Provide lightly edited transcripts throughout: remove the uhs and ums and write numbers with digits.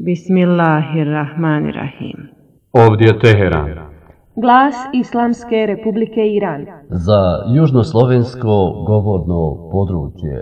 Bismillahirrahmanirrahim. Ovdje je Teheran. Glas Islamske Republike Iran. Za južnoslovensko govorno područje.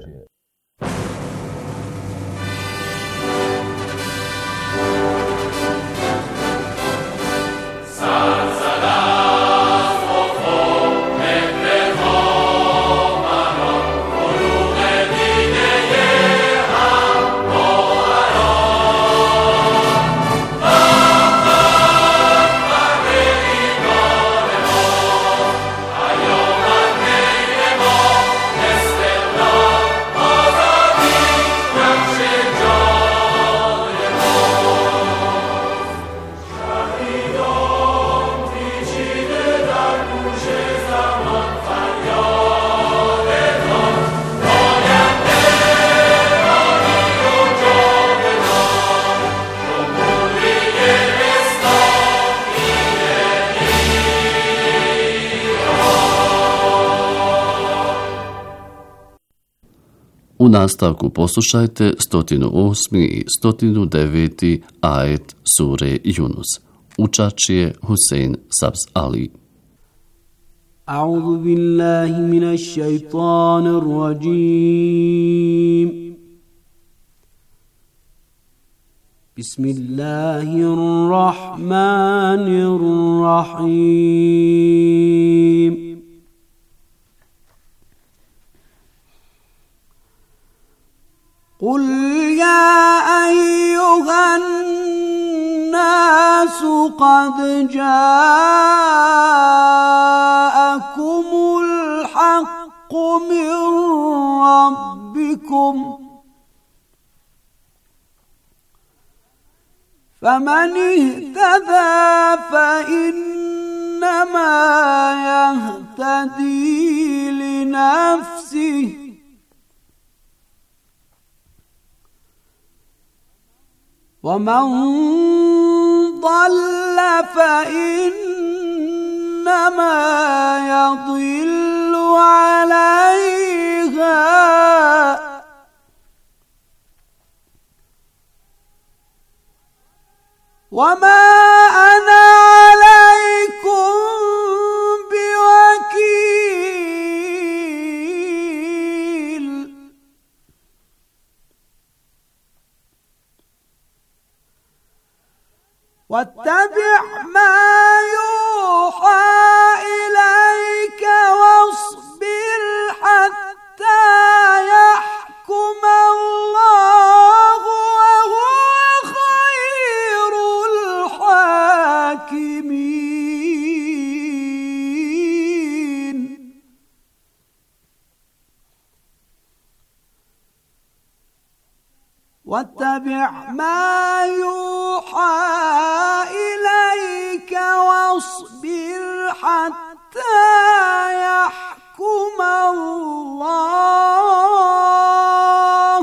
U nastavku poslušajte 108. i 109. ajet sure Yunus. Učač je Husein Sabz Ali. A'udhu billahi minash shaitanir rajim. Bismillahirrahmanirrahim. قل يا أيها الناس قد جاءكم الحق من ربكم فمن اهتدى فإنما يهتدي لنفسه ومن ضل فإنما يضل عليها وما أنا عليكم بوكيل واتبع ما يوحى إليك واصبر حتى يحكم الله وهو خير الحاكمين واتبع ما يوحى إليك واصبر حتى يحكم الله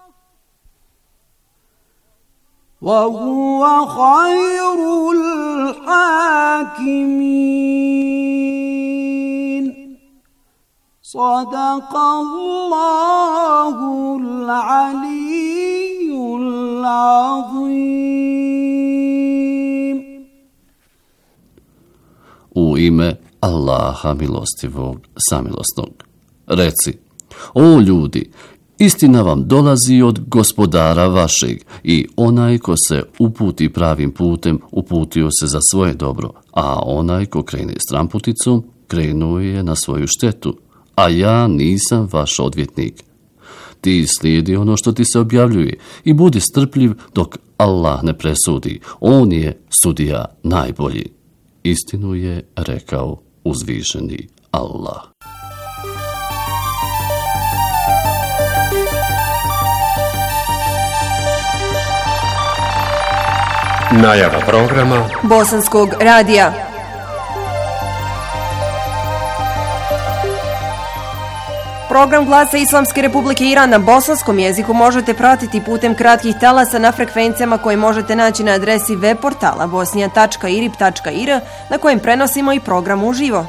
وهو خير الحاكمين صدق الله العلي العظيم. U ime Allaha milostivog, samilosnog. Reci, o ljudi, istina vam dolazi od Gospodara vašeg i onaj ko se uputi pravim putem, uputio se za svoje dobro, a onaj ko krene stramputicom, krenuo je na svoju štetu, a ja nisam vaš odvjetnik. Ti slijedi ono što ti se objavljuje i budi strpljiv dok Allah ne presudi. On je sudija najbolji. Istinu je rekao uzvišeni Allah. Najava programa Bosanskog radija. Program Glasa Islamske Republike Iran na bosanskom jeziku možete pratiti putem kratkih talasa na frekvencijama koje možete naći na adresi web portala bosnija.irib.ir na kojem prenosimo i program uživo.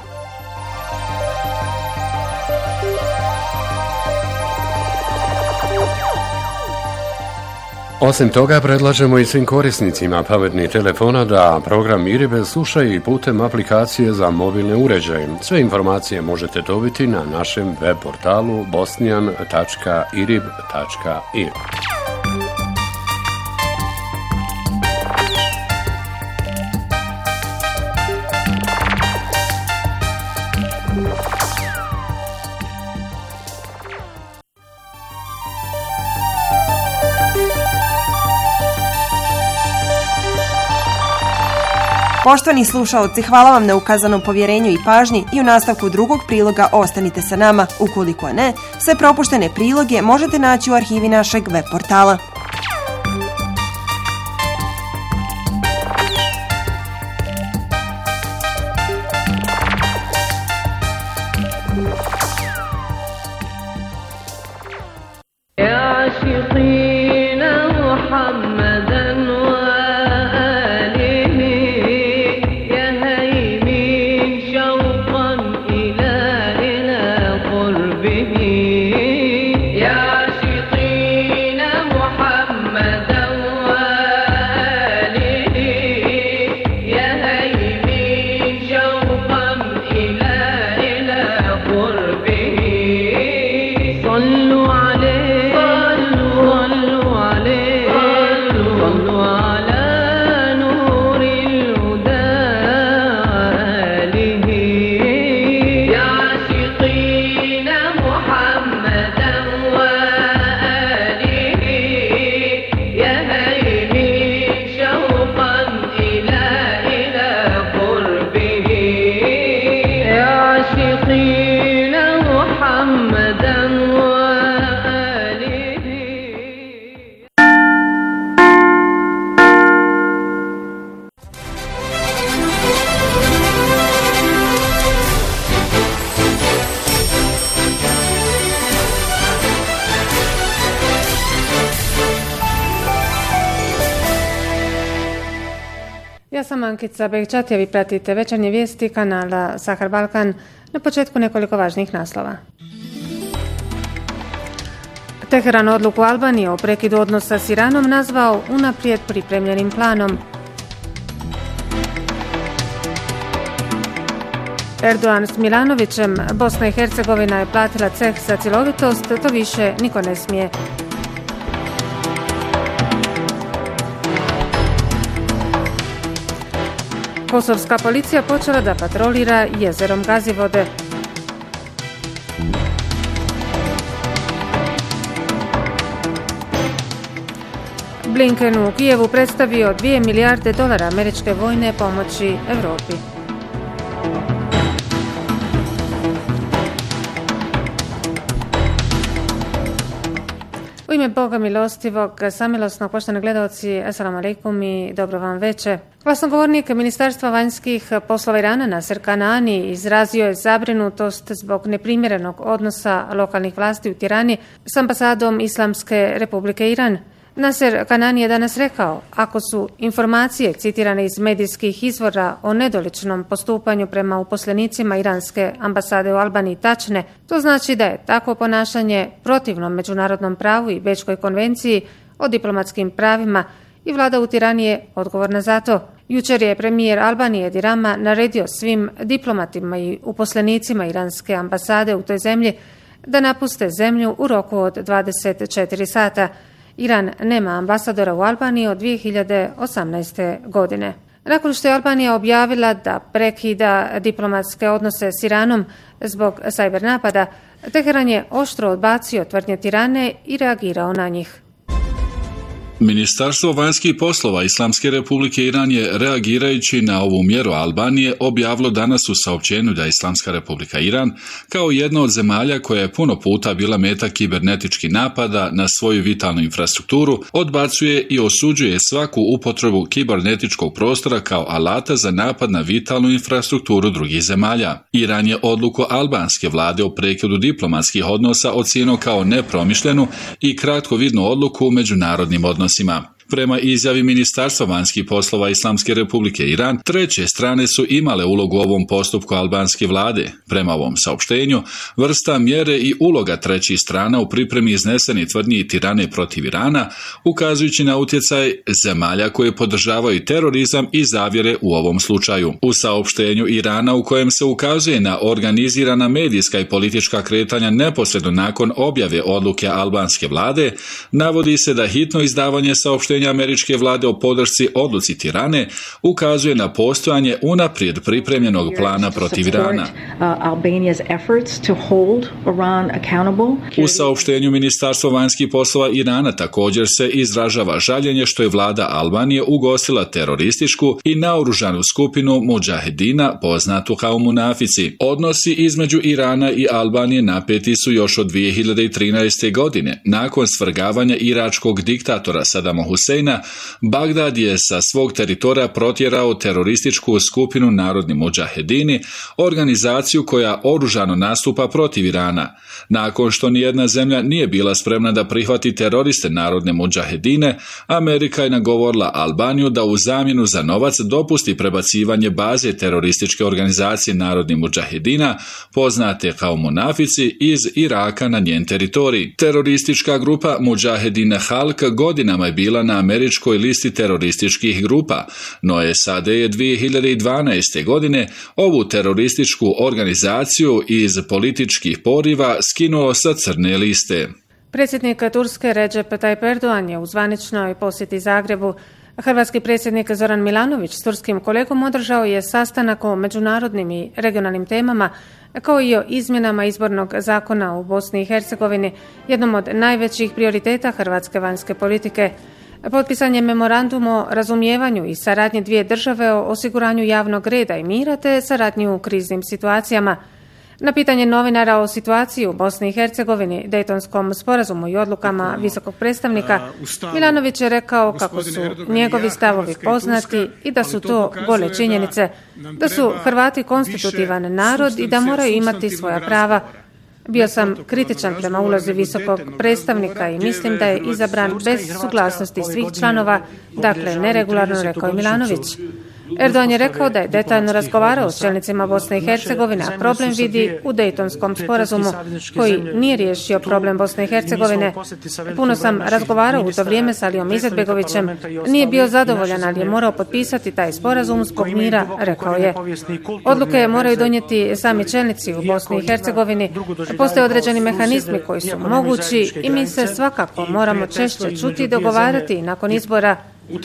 Osim toga, predlažemo i svim korisnicima pametnih telefona da program IRIB slušaju i putem aplikacije za mobilne uređaje. Sve informacije možete dobiti na našem web portalu bosnian.irib.ir. Poštovani slušaoci, hvala vam na ukazanom povjerenju i pažnji i u nastavku drugog priloga ostanite sa nama. Ukoliko ne, sve propuštene priloge možete naći u arhivi našeg web portala. Ja sam Ankica Bekčatija, vi pratite večernje vijesti kanala Sahar Balkan. Na početku nekoliko važnih naslova. Teheran odluku Albanije o prekidu odnosa s Iranom nazvao unaprijed pripremljenim planom. Erdogan s Milanovićem, Bosna i Hercegovina je platila ceh za cjelovitost, to više niko ne smije. Kosovska policija počela da patrolira jezerom Gazivode. Blinken u Kijevu predstavio $2 milijarde američke vojne pomoći Europi. U ime Boga milostivog, samilosnog, poštovani gledaoci, assalamu alaikum i dobro vam veče. Glasnogovornik Ministarstva vanjskih poslova Irana Naser Kanani izrazio je zabrinutost zbog neprimjerenog odnosa lokalnih vlasti u Tirani s ambasadom Islamske Republike Iran. Naser Kanani je danas rekao, ako su informacije citirane iz medijskih izvora o nedoličnom postupanju prema uposlenicima iranske ambasade u Albaniji tačne, to znači da je takvo ponašanje protivno međunarodnom pravu i Bečkoj konvenciji o diplomatskim pravima i vlada u Tirani je odgovorna za to. Jučer je premijer Albanije Edi Rama naredio svim diplomatima i uposlenicima iranske ambasade u toj zemlji da napuste zemlju u roku od 24 sata. Iran nema ambasadora u Albaniji od 2018. godine. Nakon što je Albanija objavila da prekida diplomatske odnose s Iranom zbog cyber napada, Teheran je oštro odbacio tvrdnje Tirane i reagirao na njih. Ministarstvo vanjskih poslova Islamske Republike Iran je, reagirajući na ovu mjeru Albanije, objavilo danas u saopćenju da je Islamska Republika Iran, kao jedna od zemalja koja je puno puta bila meta kibernetičkih napada na svoju vitalnu infrastrukturu, odbacuje i osuđuje svaku upotrebu kibernetičkog prostora kao alata za napad na vitalnu infrastrukturu drugih zemalja. Iran je odluku albanske vlade o prekidu diplomatskih odnosa ocijenio kao nepromišljenu i kratkovidnu odluku u međunarodnim odnosima. Prema izjavi Ministarstva vanjskih poslova Islamske Republike Iran, treće strane su imale ulogu u ovom postupku albanske vlade. Prema ovom saopštenju, vrsta, mjere i uloga trećih strana u pripremi iznesenih tvrdnji i tirane protiv Irana, ukazujući na utjecaj zemalja koje podržavaju terorizam i zavjere u ovom slučaju. U saopštenju Irana, u kojem se ukazuje na organizirana medijska i politička kretanja neposredno nakon objave odluke albanske vlade, navodi se da hitno izdavanje saopštenja američke vlade o podršci odluci Tirane ukazuje na postojanje unaprijed pripremljenog plana protiv Irana. U saopštenju Ministarstva vanjskih poslova Irana također se izražava žaljenje što je vlada Albanije ugostila terorističku i naoružanu skupinu mudžahedina poznatu kao munafici. Odnosi između Irana i Albanije napeti su još od 2013. godine. Nakon svrgavanja iračkog diktatora Sadama Huseina, Bagdad je sa svog teritorija protjerao terorističku skupinu Narodni mudžahedini, organizaciju koja oružano nastupa protiv Irana. Nakon što nijedna zemlja nije bila spremna da prihvati teroriste Narodne mudžahedine, Amerika je nagovorila Albaniju da u zamjenu za novac dopusti prebacivanje baze terorističke organizacije Narodni mudžahedina, poznate kao munafici, iz Iraka na njen teritorij. Teroristička grupa Mudžahedine Halk godinama je bila na američkoj listi terorističkih grupa, no SAD je 2012. godine ovu terorističku organizaciju iz političkih poriva skinuo sa crne liste. Predsjednik Turske Recep Tayyip Erdogan je u zvaničnoj posjeti Zagrebu. Hrvatski predsjednik Zoran Milanović s turskim kolegom održao je sastanak o međunarodnim i regionalnim temama, kao i o izmjenama izbornog zakona u Bosni i Hercegovini, jednom od najvećih prioriteta hrvatske vanjske politike. Potpisan je memorandum o razumijevanju i saradnji dvije države o osiguranju javnog reda i mira te saradnji u kriznim situacijama. Na pitanje novinara o situaciji u Bosni i Hercegovini, Dejtonskom sporazumu i odlukama visokog predstavnika, Milanović je rekao kako su njegovi stavovi poznati i da su to gole činjenice, da su Hrvati konstitutivan narod i da moraju imati svoja prava. Bio sam kritičan prema ulozi visokog predstavnika i mislim da je izabran bez suglasnosti svih članova, dakle neregularno, rekao je Milanović. Erdogan je rekao da je detaljno razgovarao s čelnicima Bosne i Hercegovine, a problem vidi u Dejtonskom sporazumu, koji nije riješio problem Bosne i Hercegovine. Puno sam razgovarao u to vrijeme s Alijom Izetbegovićem, nije bio zadovoljan, ali je morao potpisati taj sporazum zbog mira, rekao je. Odluke moraju donijeti sami čelnici u Bosni i Hercegovini. Postoje određeni mehanizmi koji su mogući i mi se svakako moramo češće čuti i dogovarati nakon izbora.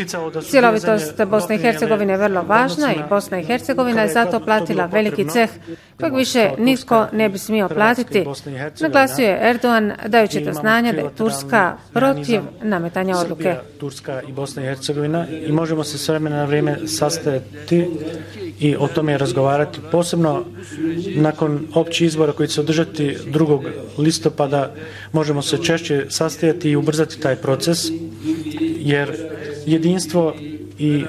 Cjelovitost Bosne i Hercegovine je vrlo važna i Bosna i Hercegovina je zato platila veliki ceh kojeg više nitko ne bi smio platiti, naglasio je Erdogan dajući do znanja da je Turska protiv nametanja odluke. Turska i Bosna i Hercegovina i možemo se s vremena na vrijeme sastajati i o tome razgovarati, posebno nakon općih izbora koji će se održati 2. listopada možemo se češće sastajati i ubrzati taj proces, jer jedinstvo i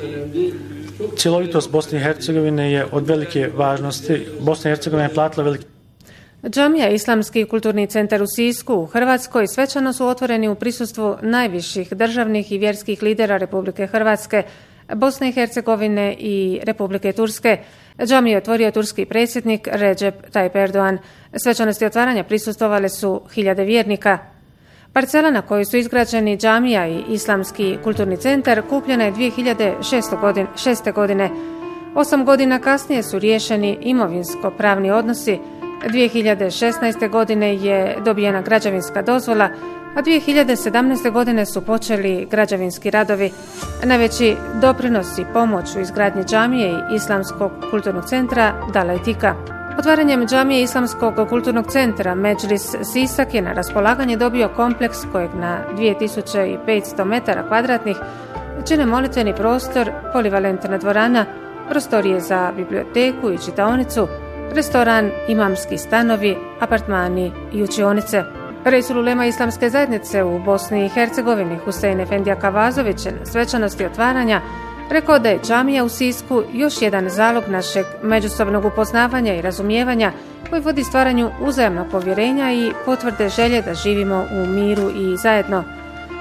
cjelovitost Bosne i Hercegovine je od velike važnosti. Bosna i Hercegovina je platila velike. Džamija Islamski kulturni centar u Sisku u Hrvatskoj svečano su otvoreni u prisustvu najviših državnih i vjerskih lidera Republike Hrvatske, Bosne i Hercegovine i Republike Turske. Džamiju je otvorio turski predsjednik Recep Tayyip Erdogan. Svečanosti otvaranja prisustvovale su hiljade vjernika. Parcela na kojoj su izgrađeni džamija i Islamski kulturni centar kupljena je 2006. godine. 8 godina kasnije su riješeni imovinsko-pravni odnosi. 2016. godine je dobijena građevinska dozvola, a 2017. godine su počeli građevinski radovi. Najveći doprinos i pomoć u izgradnji džamije i Islamskog kulturnog centra dala je TIKA. Otvaranjem džamije Islamskog kulturnog centra Medžlis Sisak je na raspolaganje dobio kompleks kojeg na 2500 metara kvadratnih čine molitveni prostor, polivalentna dvorana, prostorije za biblioteku i čitaonicu, restoran, imamski stanovi, apartmani i učionice. Reisul ulema Islamske zajednice u Bosni i Hercegovini Husein Efendija Kavazović na svečanosti otvaranja rekao da je džamija u Sisku još jedan zalog našeg međusobnog upoznavanja i razumijevanja koji vodi stvaranju uzajamnog povjerenja i potvrde želje da živimo u miru i zajedno.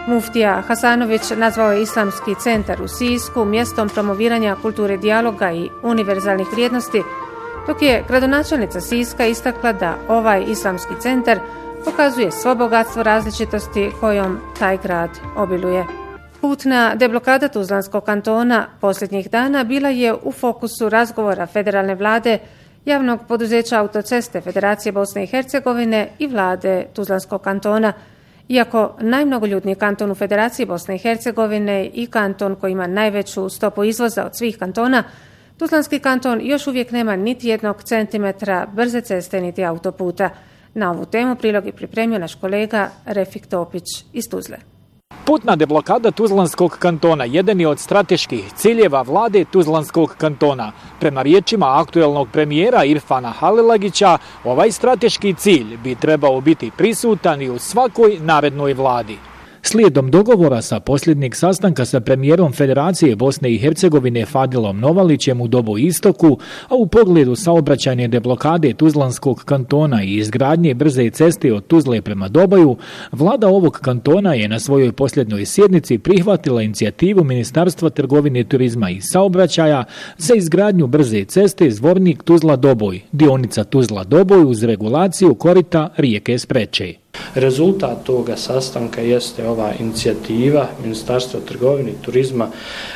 Muftija Hasanović nazvao je Islamski centar u Sisku mjestom promoviranja kulture dijaloga i univerzalnih vrijednosti, dok je gradonačelnica Siska istakla da ovaj Islamski centar pokazuje svo bogatstvo različitosti kojom taj grad obiluje. Putna deblokada Tuzlanskog kantona posljednjih dana bila je u fokusu razgovora federalne vlade, javnog poduzeća Autoceste Federacije Bosne i Hercegovine i vlade Tuzlanskog kantona. Iako najmnogoljudniji kanton u Federaciji Bosne i Hercegovine i kanton koji ima najveću stopu izvoza od svih kantona, Tuzlanski kanton još uvijek nema niti 1 centimetra brze ceste niti autoputa. Na ovu temu prilog je pripremio naš kolega Refik Topić iz Tuzle. Putna deblokada Tuzlanskog kantona jedan je od strateških ciljeva vlade Tuzlanskog kantona. Prema riječima aktuelnog premijera Irfana Halilagića, ovaj strateški cilj bi trebao biti prisutan i u svakoj narednoj vladi. Slijedom dogovora sa posljednjeg sastanka sa premijerom Federacije Bosne i Hercegovine Fadilom Novalićem u Dobu Istoku, a u pogledu saobraćajne deblokade Tuzlanskog kantona i izgradnje brze ceste od Tuzle prema Dobaju, vlada ovog kantona je na svojoj posljednjoj sjednici prihvatila inicijativu Ministarstva trgovine, turizma i saobraćaja za izgradnju brze ceste Zvornik Tuzla-Doboj, dionica Tuzla-Doboj uz regulaciju korita rijeke Spreče. Rezultat toga sastanka jeste ova inicijativa Ministarstva trgovine, turizma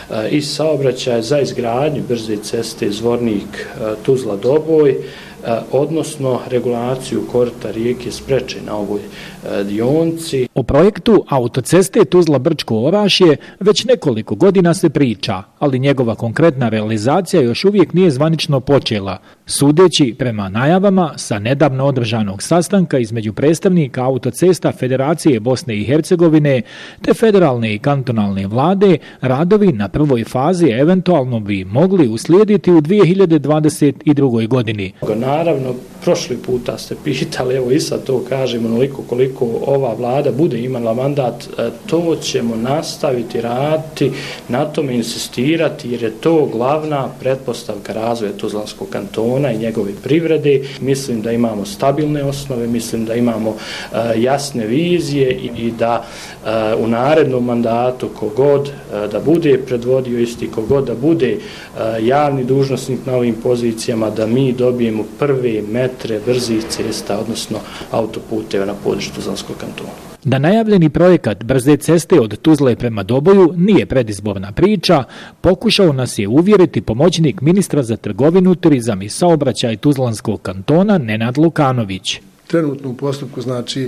i saobraćaja za izgradnju brze ceste Zvornik Tuzla-Doboj, odnosno regulaciju korita rijeke Spreče na ovoj dionci. O projektu autoceste Tuzla-Brčko-Orašje već nekoliko godina se priča, ali njegova konkretna realizacija još uvijek nije zvanično počela. Sudeći prema najavama sa nedavno održanog sastanka između predstavnika autocesta Federacije Bosne i Hercegovine te federalne i kantonalne vlade, radovi na prvoj fazi eventualno bi mogli uslijediti u 2022. godini. Naravno, prošli puta ste pitali, evo i sad to kažem, onoliko koliko ova vlada bude imala mandat, to ćemo nastaviti raditi, na tome insistirati, jer je to glavna pretpostavka razvoja Tuzlanskog kantona i njegove privrede. Mislim da imamo stabilne osnove, mislim da imamo jasne vizije i da u narednom mandatu kogod da bude predvodio isti, kogod da bude javni dužnosnik na ovim pozicijama, da mi dobijemo prve metre brzih cesta, odnosno autoputeva na području Tuzlanskog kantona. Da najavljeni projekat brze ceste od Tuzle prema Doboju nije predizborna priča, pokušao nas je uvjeriti pomoćnik ministra za trgovinu, turizam i saobraćaj Tuzlanskog kantona Nenad Lukanović. Trenutno u postupku, znači,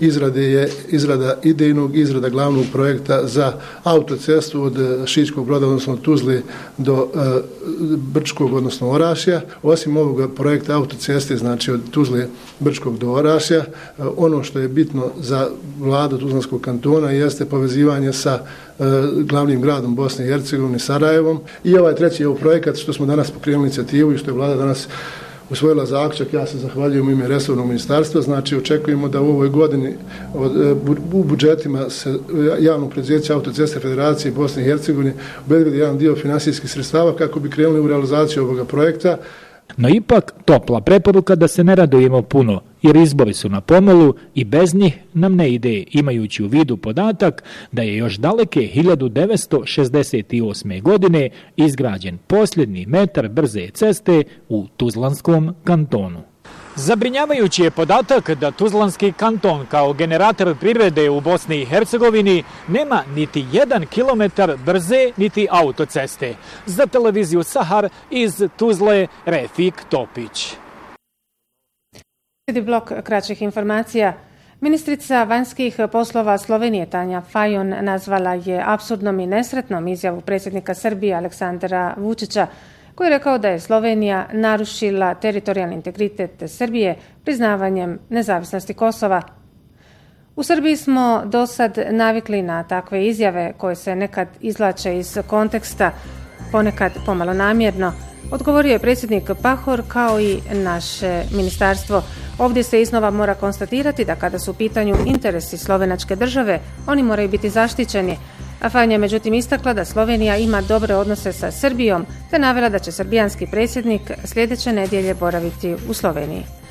izrada idejnog, izrada glavnog projekta za autocestu od Šiškog Broda, odnosno Tuzle do Brčkog, odnosno Orašja. Osim ovog projekta autoceste, znači od Tuzle Brčkog do Orašja, ono što je bitno za vladu Tuzlanskog kantona jeste povezivanje sa glavnim gradom Bosne i Hercegovine, Sarajevom. I ovaj treći je projekat što smo danas pokrenuli inicijativu i što je vlada danas usvojila zaključak. Ja se zahvaljujem u ime resornog ministarstva. Znači, očekujemo da u ovoj godini u budžetima javnog preduzeća Autoceste Federacije Bosne i Hercegovine obezbedi jedan dio finansijskih sredstava kako bi krenuli u realizaciju ovoga projekta. No ipak topla preporuka da se ne radujemo puno, jer izbori su na pomolu i bez njih nam ne ide, imajući u vidu podatak da je još daleke 1968. godine izgrađen posljednji metar brze ceste u Tuzlanskom kantonu. Zabrinjavajući je podatak da Tuzlanski kanton kao generator privrede u Bosni i Hercegovini nema niti 1 kilometar brze niti autoceste. Za televiziju Sahar iz Tuzle, Refik Topić. Slijedi blok kraćih informacija. Ministrica vanjskih poslova Slovenije Tanja Fajon nazvala je apsurdnom i nesretnom izjavu predsjednika Srbije Aleksandra Vučića, koji je rekao da je Slovenija narušila teritorijalni integritet Srbije priznavanjem nezavisnosti Kosova. U Srbiji smo do sad navikli na takve izjave koje se nekad izvlače iz konteksta, ponekad pomalo namjerno, odgovorio je predsjednik Pahor kao i naše ministarstvo. Ovdje se iznova mora konstatirati da kada su u pitanju interesi slovenačke države, oni moraju biti zaštićeni. Fajon je međutim istakla da Slovenija ima dobre odnose sa Srbijom, te navela da će srbijanski predsjednik sljedeće nedjelje boraviti u Sloveniji.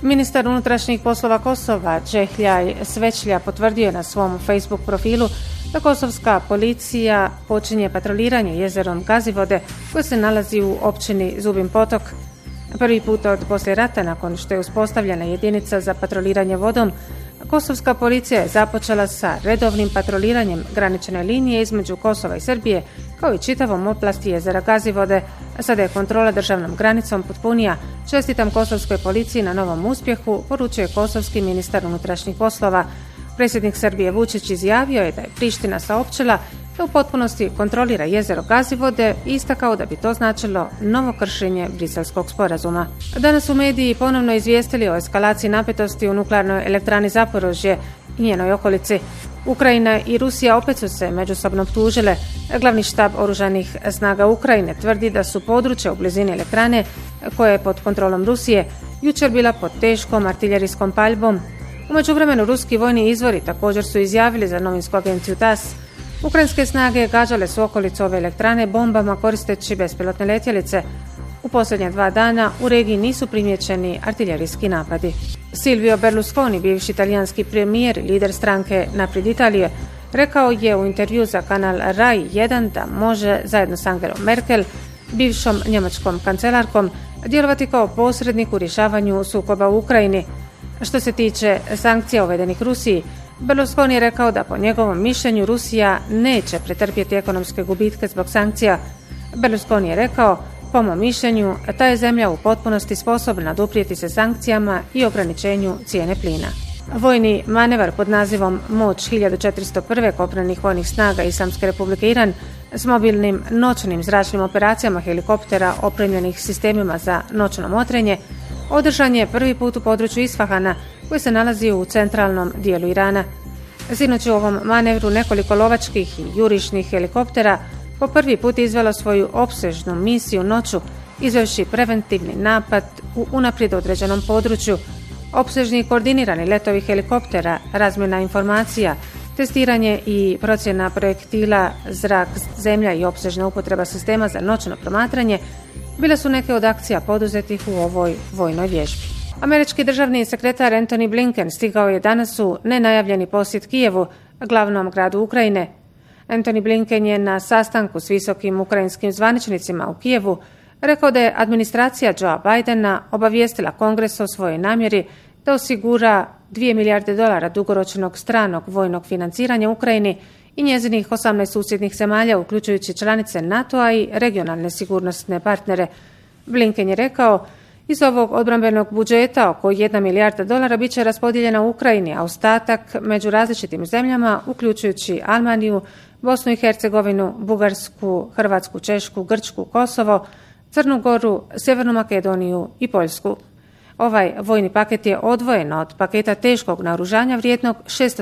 Ministar unutrašnjih poslova Kosova Čehljaj Svećlja potvrdio je na svom Facebook profilu da kosovska policija počinje patroliranje jezerom Gazivode koje se nalazi u općini Zubin Potok. Prvi put od poslije rata, nakon što je uspostavljena jedinica za patroliranje vodom, kosovska policija je započela sa redovnim patroliranjem granične linije između Kosova i Srbije, kao i čitavom oblasti jezera Gazivode. Sada je kontrola državnom granicom potpunija. Čestitam kosovskoj policiji na novom uspjehu, poručuje kosovski ministar unutrašnjih poslova. Predsjednik Srbije Vučić izjavio je da je Priština saopćila da u potpunosti kontrolira jezero Gazivode i istakao da bi to značilo novo kršenje Briselskog sporazuma. Danas su mediji ponovno izvijestili o eskalaciji napetosti u nuklearnoj elektrani Zaporožje i njenoj okolici. Ukrajina i Rusija opet su se međusobno optužile. Glavni štab oružanih snaga Ukrajine tvrdi da su područja u blizini elektrane, koja je pod kontrolom Rusije, jučer bila pod teškom artiljerijskom paljbom. U međuvremenu ruski vojni izvori također su izjavili za novinsku agenciju TASS. Ukrajinske snage gađale su okolicu ove elektrane bombama koristeći bespilotne letjelice. U posljednja 2 dana u regiji nisu primijećeni artiljerijski napadi. Silvio Berlusconi, bivši italijanski premijer i lider stranke Naprijed Italije, rekao je u intervju za kanal Rai 1 da može zajedno s Angelom Merkel, bivšom njemačkom kancelarkom, djelovati kao posrednik u rješavanju sukoba u Ukrajini. Što se tiče sankcija uvedenih Rusiji, Berlusconi je rekao da po njegovom mišljenju Rusija neće pretrpjeti ekonomske gubitke zbog sankcija. Berlusconi je rekao, po mom mišljenju, ta je zemlja u potpunosti sposobna oduprijeti se sankcijama i ograničenju cijene plina. Vojni manevar pod nazivom Moć 1401. kopnenih vojnih snaga Islamske republike Iran s mobilnim noćnim zračnim operacijama helikoptera opremljenih sistemima za noćno motrenje održan je prvi put u području Isfahana, koji se nalazi u centralnom dijelu Irana. Sinoć u ovom manevru nekoliko lovačkih i jurišnih helikoptera po prvi put izvelo svoju opsežnu misiju noću, izvevši preventivni napad u unaprijed određenom području. Opsežni i koordinirani letovi helikoptera, razmjena informacija, testiranje i procjena projektila zrak, zemlja i opsežna upotreba sistema za noćno promatranje bile su neke od akcija poduzetih u ovoj vojnoj vježbi. Američki državni sekretar Antony Blinken stigao je danas u nenajavljeni posjet Kijevu, glavnom gradu Ukrajine. Antony Blinken je na sastanku s visokim ukrajinskim zvaničnicima u Kijevu rekao da je administracija Joea Bidena obavijestila Kongres o svojoj namjeri da osigura $2 milijarde dugoročnog stranog vojnog financiranja Ukrajini i njezinih 18 susjednih zemalja, uključujući članice NATO-a i regionalne sigurnosne partnere. Blinken je rekao, iz ovog odbrambenog budžeta oko $1 milijarda bit će raspodijeljena u Ukrajini, a ostatak među različitim zemljama, uključujući Albaniju, Bosnu i Hercegovinu, Bugarsku, Hrvatsku, Češku, Grčku, Kosovo, Crnu Goru, Sjevernu Makedoniju i Poljsku. Ovaj vojni paket je odvojen od paketa teškog naoružanja vrijednog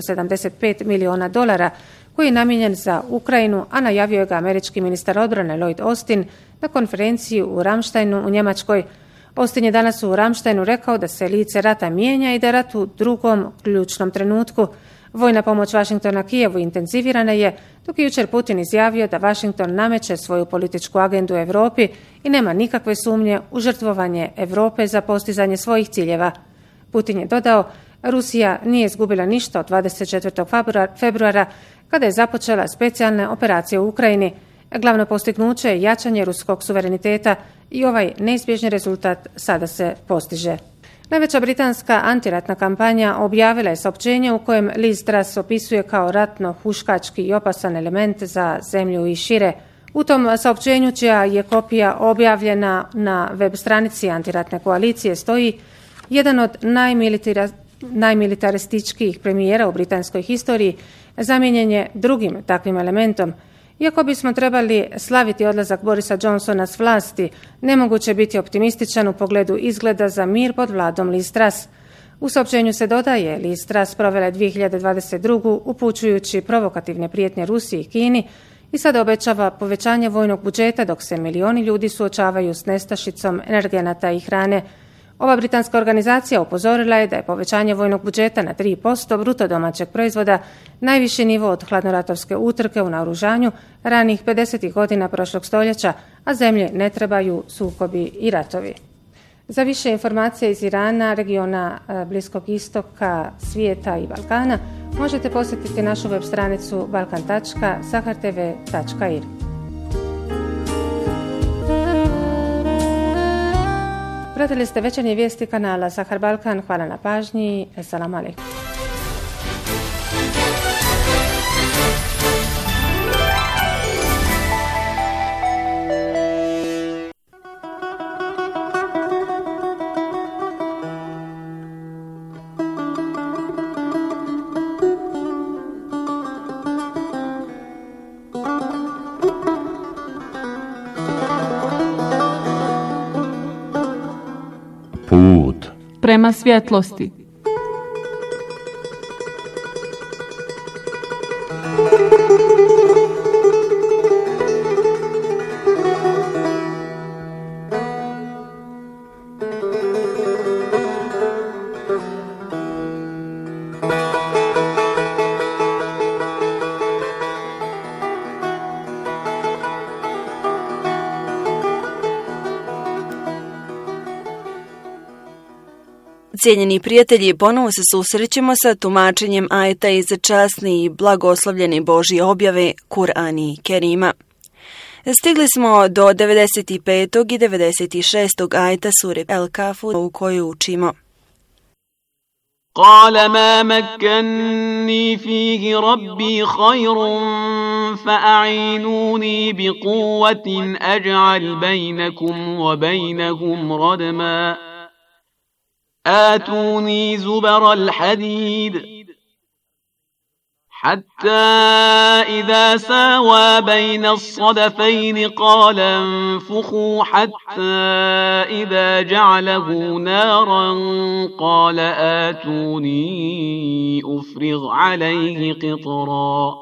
$675 milijuna, koji je namijenjen za Ukrajinu, a najavio je ga američki ministar odbrane Lloyd Austin na konferenciji u Ramsteinu u Njemačkoj. Austin je danas u Ramsteinu rekao da se lice rata mijenja i da je rat u drugom ključnom trenutku. Vojna pomoć Vašingtona Kijevu intenzivirana je, dok je jučer Putin izjavio da Vašington nameće svoju političku agendu u Europi i nema nikakve sumnje u žrtvovanje Europe za postizanje svojih ciljeva. Putin je dodao, Rusija nije izgubila ništa od 24. februara kada je započela specijalne operacije u Ukrajini. Glavno postignuće je jačanje ruskog suvereniteta i ovaj neizbježni rezultat sada se postiže. Najveća britanska antiratna kampanja objavila je saopćenje u kojem Liz Truss opisuje kao ratno, huškački i opasan element za zemlju i šire. U tom saopćenju, čija je kopija objavljena na web stranici antiratne koalicije, stoji: jedan od najmilitarističkijih premijera u britanskoj historiji zamijenjen je drugim takvim elementom. Iako bismo trebali slaviti odlazak Borisa Johnsona s vlasti, nemoguće biti optimističan u pogledu izgleda za mir pod vladom Liz Truss. U saopćenju se dodaje, Liz Truss provela je 2022. upućujući provokativne prijetnje Rusiji i Kini i sada obećava povećanje vojnog budžeta dok se milioni ljudi suočavaju s nestašicom energenata i hrane. Ova britanska organizacija upozorila je da je povećanje vojnog budžeta na 3% bruto domaćeg proizvoda najviši nivo od hladnoratovske utrke u naoružanju ranih 50. godina prošlog stoljeća, a zemlje ne trebaju sukobi i ratovi. Za više informacija iz Irana, regiona Bliskog istoka, svijeta i Balkana možete posjetiti našu web stranicu balkan.sahartv.ir. Pratili ste večernje vijesti kanala Sahar Balkan. Hvala na pažnji. Assalamu alaikum. Prema svjetlosti. Cijenjeni prijatelji, ponovo se susrećemo sa tumačenjem ajeta iz časne i blagoslovljene Božje objave Kur'an i Kerima. Stigli smo do 95. i 96. ajeta sure El Kafu u kojoj učimo. قال ما مكني فيه ربي خير فأعينوني بقوة أجعل بينكم وبينهم ردما آتوني زبر الحديد حتى إذا ساوى بين الصدفين قال انفخوا حتى إذا جعله نارا قال آتوني أفرغ عليه قطرا.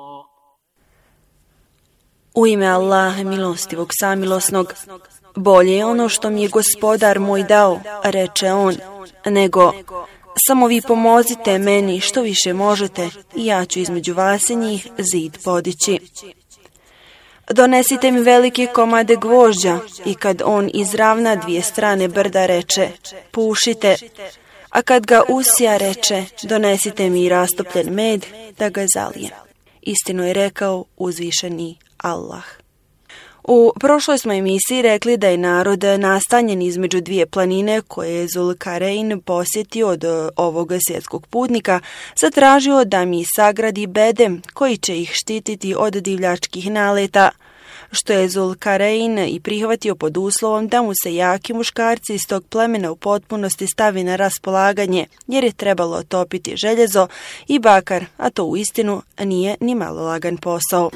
U ime Allaha milostivog samilosnog, bolje je ono što mi je gospodar moj dao, reče on, nego samo vi pomozite meni što više možete i ja ću između vas i njih zid podići. Donesite mi velike komade gvožđa i kad on izravna dvije strane brda reče, pušite, a kad ga usija reče, donesite mi rastopljen med da ga zalijem. Istinu je rekao uzvišeni Allah. U prošloj smo emisiji rekli da je narod nastanjen između dvije planine koje je Zulkarein posjetio od ovog svjetskog putnika, zatražio da mi sagradi bedem koji će ih štititi od divljačkih naleta, što je Zulkarein i prihvatio pod uslovom da mu se jaki muškarci iz tog plemena u potpunosti stavi na raspolaganje, jer je trebalo otopiti željezo i bakar, a to uistinu nije ni malo lagan posao.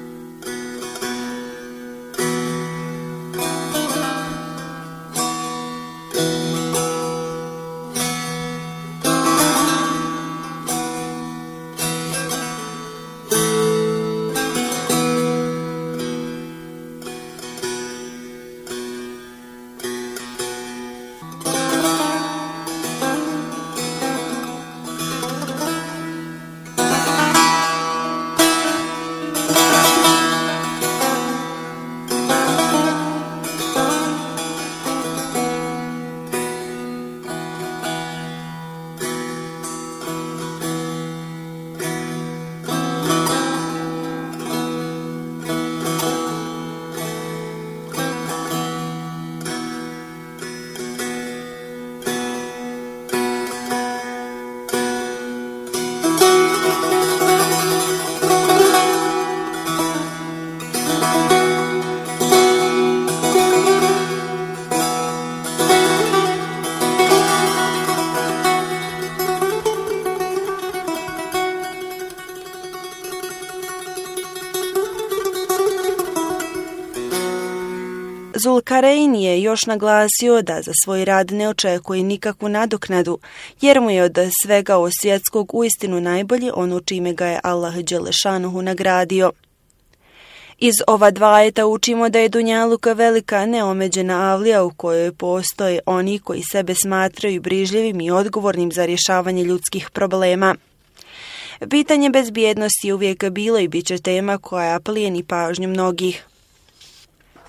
Zulkarein je još naglasio da za svoj rad ne očekuje nikakvu nadoknadu, jer mu je od svega svjetskog uistinu najbolje ono čime ga je Allah dželešanuhu nagradio. Iz ova dva ajeta učimo da je dunjaluk velika neomeđena avlija u kojoj postoje oni koji sebe smatraju brižljivim i odgovornim za rješavanje ljudskih problema. Pitanje bezbjednosti je uvijek bilo i bit će tema koja plijeni pažnju mnogih.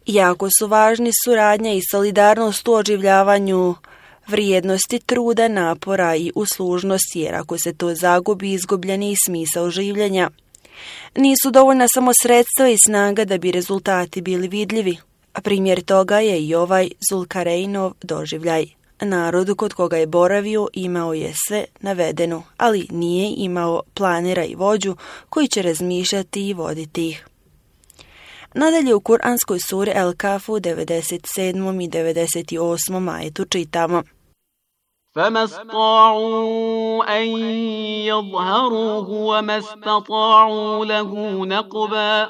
Jako su važni suradnja i solidarnost u oživljavanju vrijednosti truda, napora i uslužnosti, jer ako se to zagubi, izgubljen je i smisao življenja. Nisu dovoljna samo sredstva i snaga da bi rezultati bili vidljivi. A primjer toga je i ovaj Zulkarejnov doživljaj. Narod kod koga je boravio imao je sve navedeno, ali nije imao planera i vođu koji će razmišljati i voditi ih. Nadalje u kuranskoj suri El Kafu 97. i 98. ajetu čitamo: فَمَا اسْطَاعُوا أَنْ يَظْهَرُوهُ وَمَا اسْتَطَاعُوا لَهُ نَقْبًا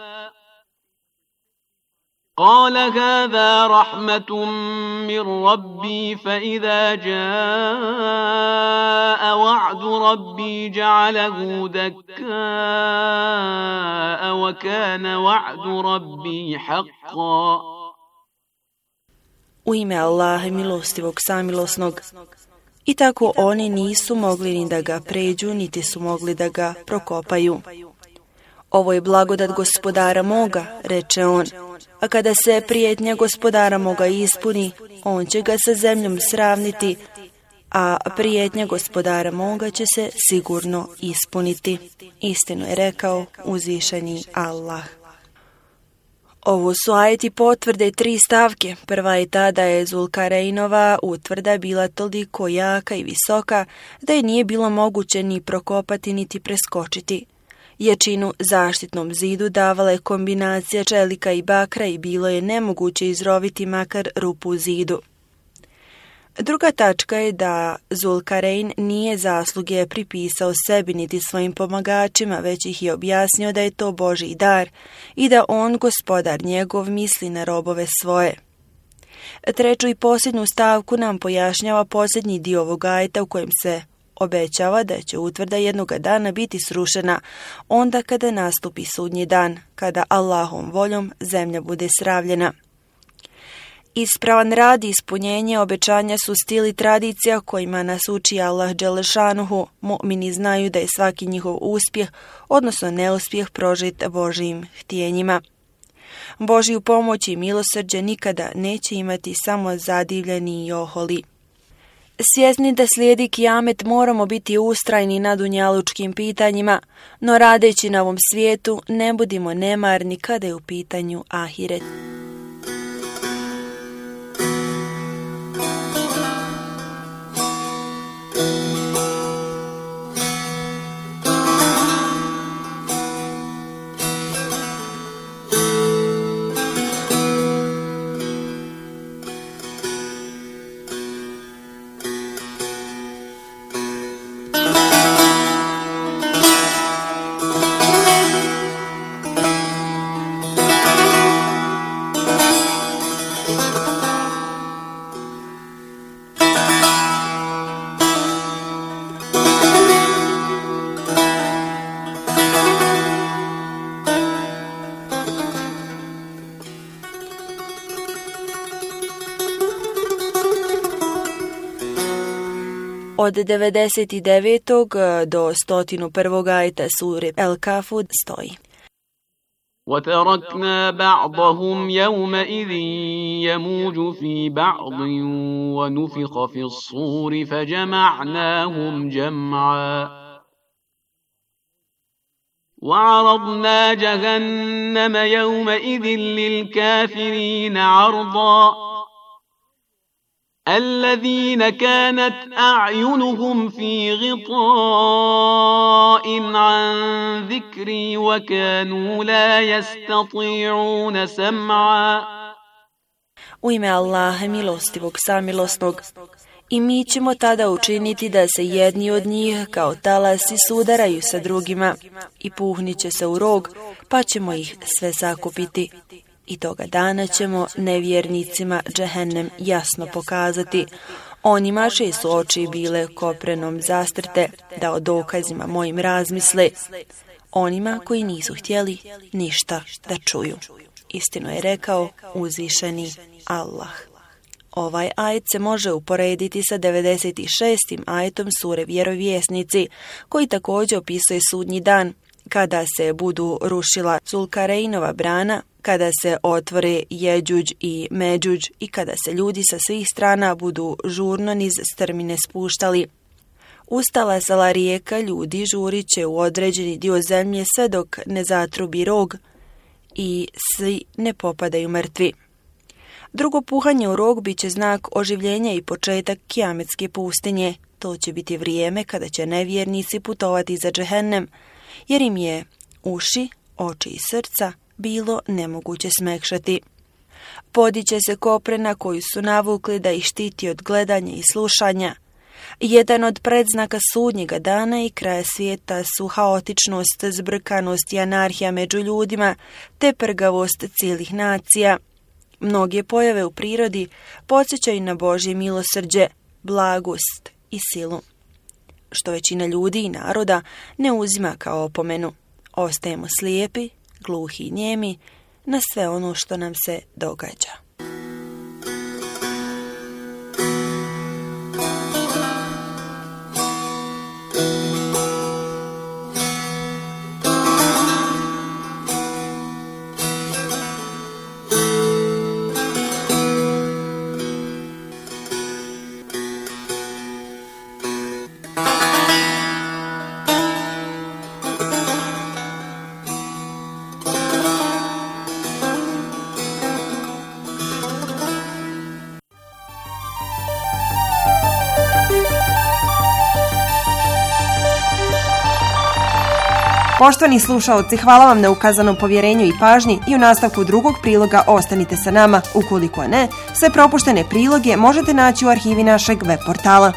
قَالَ هَذَا رَحْمَةٌ مِّن رَّبِّي فَإِذَا جَاءَ وَعْدُ رَبِّي جَعَلَهُ دَكَّاءَ وَكَانَ وَعْدُ رَبِّي حَقًّا. U ime Allaha milostivog samilosnog. I tako oni nisu mogli ni da ga pređu, niti su mogli da ga prokopaju. Ovo je blagodat gospodara moga, reče on, a kada se prijetnja gospodara moga ispuni, on će ga sa zemljom sravniti, a prijetnja gospodara moga će se sigurno ispuniti. Istinu je rekao uzvišeni Allah. Ovo su ajeti potvrde 3 stavke. Prva je ta da je Zulkarejnova utvrda bila toliko jaka i visoka da je nije bilo moguće ni prokopati niti preskočiti. Jačinu zaštitnom zidu davala je kombinacija čelika i bakra i bilo je nemoguće izroviti makar rupu u zidu. Druga tačka je da Zulkarejn nije zasluge pripisao sebi niti svojim pomagačima, već ih je objasnio da je to Božji dar i da on, gospodar njegov, misli na robove svoje. Treću i posljednju stavku nam pojašnjava posljednji dio ovog ajeta u kojem se obećava da će utvrda jednoga dana biti srušena onda kada nastupi sudnji dan, kada Allahom voljom zemlja bude sravljena. Ispravan rad i ispunjenje obećanja su stil i tradicija kojima nas uči Allah dželešanuhu. Mu'mini znaju da je svaki njihov uspjeh, odnosno neuspjeh, prožit Božjim htjenjima. Božju pomoć i milosrđe nikada neće imati samo zadivljeni i oholi. Svjesni da slijedi kijamet moramo biti ustrajni na dunjalučkim pitanjima, no radeći na ovom svijetu ne budimo nemarni kada je u pitanju ahiret. Od 99. do 101. ajeta sure El Kafu stoji: وَتَرَكْنَا بَعْضَهُمْ يَوْمَئِذٍ يَمُوجُ فِي بَعْضٍ وَنُفِخَ فِي الصُّورِ فَجَمَعْنَاهُمْ جَمْعًا وَعَرَضْنَا جَهَنَّمَ يَوْمَئِذٍ لِلْكَافِرِينَ عَرْضًا الذين كانت أعينهم في غطاء عن ذكري وكانوا لا يستطيعون سمعا. U ime Allaha milostivog samilosnog. I mi ćemo tada učiniti da se jedni od njih kao talasi sudaraju sa drugima i puhniće se u rog, pa ćemo ih sve sakupiti. I toga dana ćemo nevjernicima džehennem jasno pokazati, onima čije su oči bile koprenom zastrte, da o dokazima mojim razmisle, onima koji nisu htjeli ništa da čuju. Istinu je rekao uzvišeni Allah. Ovaj ajet se može uporediti sa 96. ajetom sure Vjerovjesnici, koji također opisuje sudnji dan, kada se budu rušila Zulkarejnova brana, kada se otvore Jeđuđ i Međuđ i kada se ljudi sa svih strana budu žurno niz strmine spuštali. Ustalasala rijeka ljudi žurit će u određeni dio zemlje sve dok ne zatrubi rog i svi ne popadaju mrtvi. Drugo puhanje u rog bit će znak oživljenja i početak kijametske pustinje. To će biti vrijeme kada će nevjernici putovati za džehennem, jer im je uši, oči i srca bilo nemoguće smekšati. Podiće se koprena koju su navukli da ih štiti od gledanja i slušanja. Jedan od predznaka sudnjega dana i kraja svijeta su haotičnost, zbrkanost i anarhija među ljudima, te prgavost cijelih nacija. Mnoge pojave u prirodi podsjećaju na Božje milosrđe, blagost i silu, što većina ljudi i naroda ne uzima kao opomenu. Ostajemo slijepi, gluhi i njemi na sve ono što nam se događa. Poštovani slušaoci, hvala vam na ukazanom povjerenju i pažnji i u nastavku drugog priloga ostanite sa nama. Ukoliko ne, sve propuštene priloge možete naći u arhivi našeg web portala.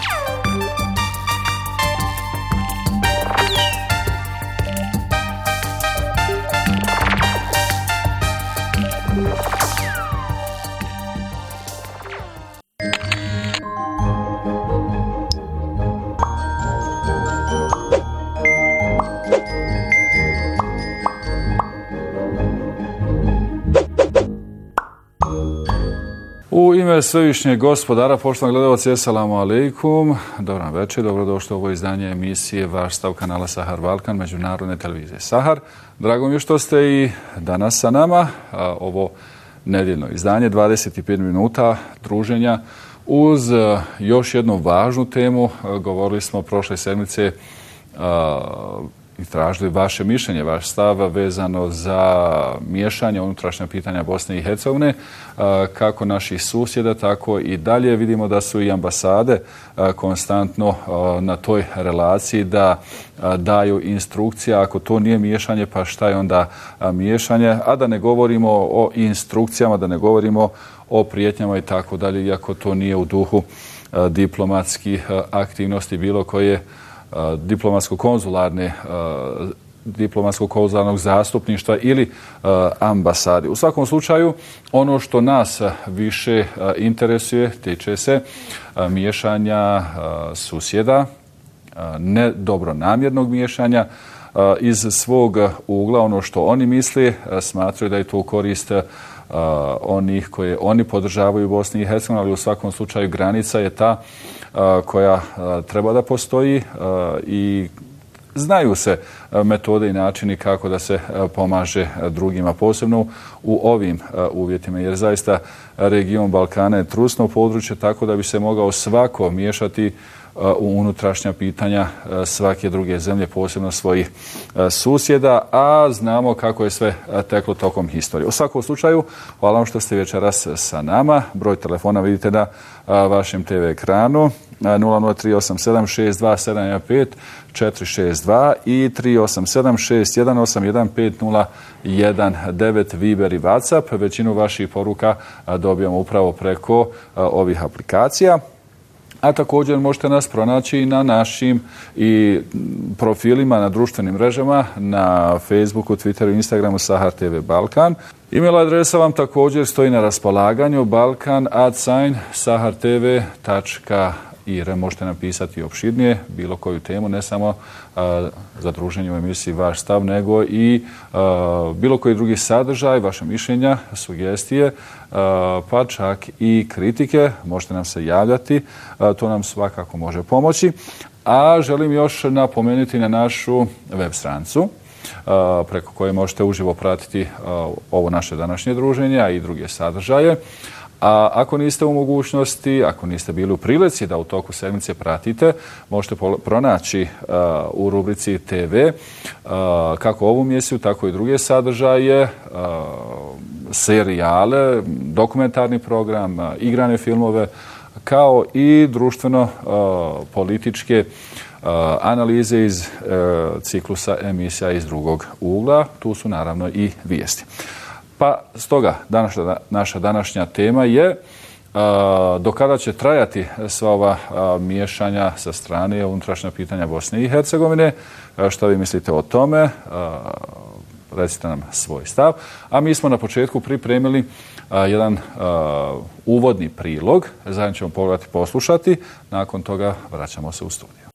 U ime Svevišnjeg Gospodara, poštovani gledalci, assalamu alaikum, dobro večer, dobrodošli u ovo izdanje emisije Vaš stav kanala Sahar Balkan, međunarodne televizije Sahar. Drago mi je što ste i danas sa nama, ovo nedjeljno izdanje, 25 minuta druženja uz još jednu važnu temu. Govorili smo prošle sedmice i tražili vaše mišljenje, vaš stav vezano za miješanje unutrašnja pitanja Bosne i Hercegovine, kako naših susjeda, tako i dalje. Vidimo da su i ambasade konstantno na toj relaciji da daju instrukcije. Ako to nije miješanje, pa šta je onda miješanje? A da ne govorimo o instrukcijama, da ne govorimo o prijetnjama i tako dalje, iako to nije u duhu diplomatskih aktivnosti bilo koje diplomatsko-konzularnog zastupništva ili ambasade. U svakom slučaju, ono što nas više interesuje tiče se miješanja susjeda, nedobronamjernog miješanja iz svog ugla, ono što oni misle, smatraju da je to u korist onih koje oni podržavaju u Bosni i Hercegovini, ali u svakom slučaju granica je ta koja treba da postoji i znaju se metode i načini kako da se pomaže drugima, posebno u ovim uvjetima, jer zaista region Balkana je trusno područje, tako da bi se mogao svako miješati u unutrašnja pitanja svake druge zemlje, posebno svojih susjeda, a znamo kako je sve teklo tokom historije. U svakom slučaju, hvala vam što ste večeras sa nama. Broj telefona vidite na vašem TV ekranu 0038762715462 i 38761815019 Viber i WhatsApp. Većinu vaših poruka dobijamo upravo preko ovih aplikacija. A također možete nas pronaći i na našim i profilima na društvenim mrežama, na Facebooku, Twitteru, Instagramu Sahar TV Balkan. E-mail adresa vam također stoji na raspolaganju balkan@sahartv.ir. Možete napisati opširnije bilo koju temu, ne samo za druženje u emisiji Vaš stav, nego i bilo koji drugi sadržaj, vaše mišljenja, sugestije, pa čak i kritike. Možete nam se javljati, to nam svakako može pomoći. A želim još napomenuti na našu web stranicu preko koje možete uživo pratiti ovo naše današnje druženje, a i druge sadržaje. A ako niste u mogućnosti, ako niste bili u prilici da u toku sedmice pratite, možete pronaći u rubrici TV kako ovu emisiju, tako i druge sadržaje, serijale, dokumentarni program, igrane filmove, kao i društveno-političke analize iz ciklusa emisija iz drugog ugla. Tu su naravno i vijesti. Pa stoga naša današnja tema je do kada će trajati sva ova miješanja sa strane unutrašnja pitanja Bosne i Hercegovine. Što vi mislite o tome? Recite nam svoj stav. A mi smo na početku pripremili jedan uvodni prilog. Zajedno ćemo pogledati, poslušati. Nakon toga vraćamo se u studiju.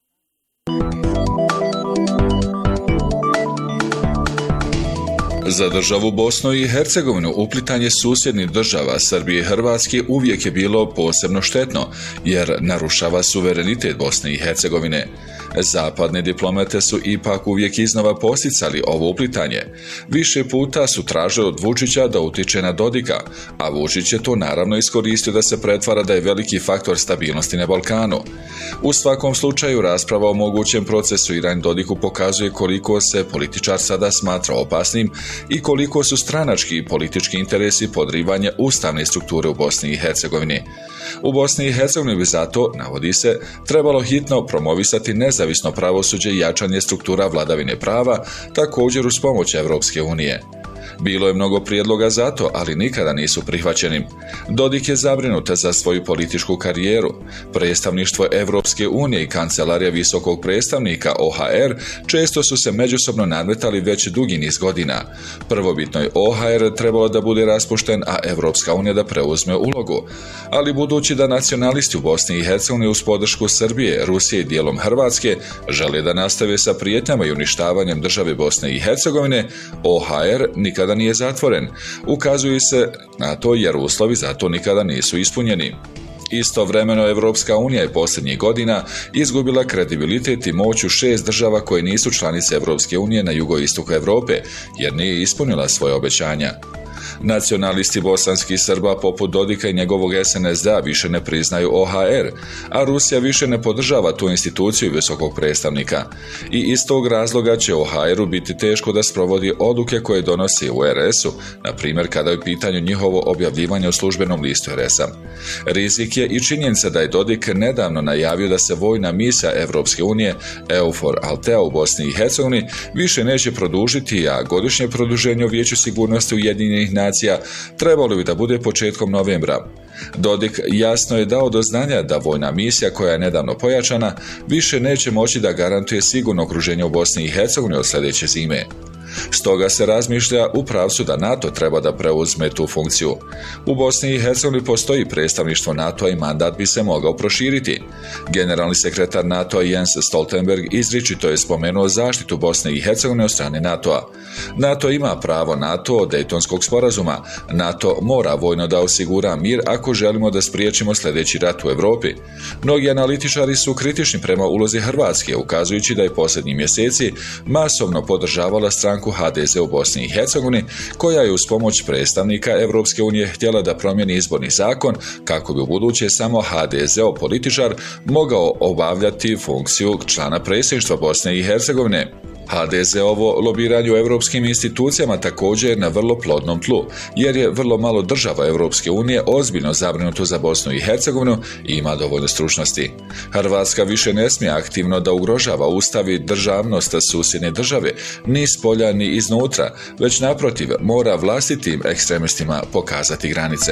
Za državu Bosnu i Hercegovinu uplitanje susjednih država Srbije i Hrvatske uvijek je bilo posebno štetno, jer narušava suverenitet Bosne i Hercegovine. Zapadne diplomate su ipak uvijek iznova posticali ovo uplitanje. Više puta su tražili od Vučića da utiče na Dodika, a Vučić je to naravno iskoristio da se pretvara da je veliki faktor stabilnosti na Balkanu. U svakom slučaju rasprava o mogućem procesuiranju Dodiku pokazuje koliko se političar sada smatra opasnim i koliko su stranački i politički interesi podrivanja ustavne strukture u Bosni i Hercegovini. U Bosni i Hercegovini bi zato, navodi se, trebalo hitno promovisati nezavisno pravosuđe i jačanje struktura vladavine prava, također uz pomoć Evropske unije. Bilo je mnogo prijedloga za to, ali nikada nisu prihvaćeni. Dodik je zabrinut za svoju političku karijeru. Predstavništvo Evropske unije i kancelarija visokog predstavnika OHR često su se međusobno nadmetali već dugi niz godina. Prvobitno je OHR trebalo da bude raspušten, a Evropska unija da preuzme ulogu. Ali budući da nacionalisti u Bosni i Hercegovini uz podršku Srbije, Rusije i dijelom Hrvatske žele da nastave sa prijetnjama i uništavanjem države Bosne i Hercegovine, OHR nikada nije zatvoren. Ukazuje se na to jer uslovi za to nikada nisu ispunjeni. Istovremeno Evropska unija je posljednjih godina izgubila kredibilitet i moć u 6 država koje nisu članice Evropske unije na jugoistoku Europe, jer nije ispunila svoje obećanja. Nacionalisti bosanskih Srba poput Dodika i njegovog SNSD-a više ne priznaju OHR, a Rusija više ne podržava tu instituciju visokog predstavnika. I iz tog razloga će OHR-u biti teško da sprovodi odluke koje donosi u RS-u, na primjer kada je u pitanju njihovo objavljivanje u službenom listu RS-a. Rizik je i činjenica da je Dodik nedavno najavio da se vojna misija Evropske unije EUFOR Althea u Bosni i Hercegovini više neće produžiti, a godišnje produženje u Vijeću sigurnosti Ujedinjenih nacija trebalo bi da bude početkom novembra. Dodik jasno je dao do znanja da vojna misija koja je nedavno pojačana više neće moći da garantuje sigurno okruženje u Bosni i Hercegovini od sljedeće zime. Stoga se razmišlja u pravcu da NATO treba da preuzme tu funkciju. U Bosni i Hercegovini postoji predstavništvo NATO-a i mandat bi se mogao proširiti. Generalni sekretar NATO-a Jens Stoltenberg izričito je spomenuo zaštitu Bosne i Hercegovine od strane NATO-a. NATO ima pravo NATO od Dejtonskog sporazuma. NATO mora vojno da osigura mir ako želimo da spriječimo sljedeći rat u Europi. Mnogi analitičari su kritični prema ulozi Hrvatske, ukazujući da je posljednjih mjeseci masovno podržavala stranku HDZ u Bosni i Hercegovini, koja je uz pomoć predstavnika Evropske unije htjela da promijeni izborni zakon kako bi u buduće samo HDZ-ov političar mogao obavljati funkciju člana predsjedništva Bosne i Hercegovine. HDZ-ovo lobiranje u europskim institucijama također je na vrlo plodnom tlu, jer je vrlo malo država Evropske unije ozbiljno zabrinuto za Bosnu i Hercegovinu i ima dovoljno stručnosti. Hrvatska više ne smije aktivno da ugrožava ustav i državnost susjedne države, ni s polja ni iznutra, već naprotiv mora vlastitim ekstremistima pokazati granice.